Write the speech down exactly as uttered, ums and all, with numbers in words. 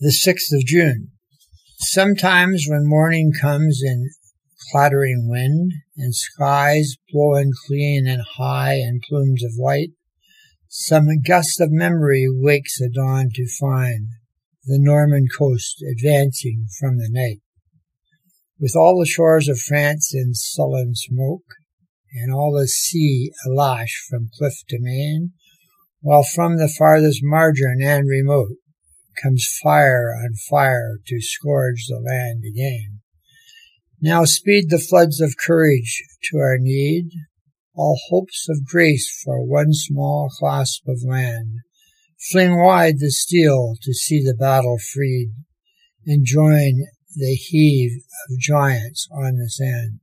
the sixth of June. Sometimes when morning comes in clattering wind, and skies blowing clean and high in plumes of light, some gust of memory wakes at dawn to find the Norman coast advancing from the night. With all the shores of France in sullen smoke, and all the sea alash from cliff to main, while from the farthest margin and remote comes fire on fire to scourge the land again. Now speed the floods of courage to our need, all hopes of grace for one small clasp of land. Fling wide the steel to see the battle freed, and join the heave of giants on the sand.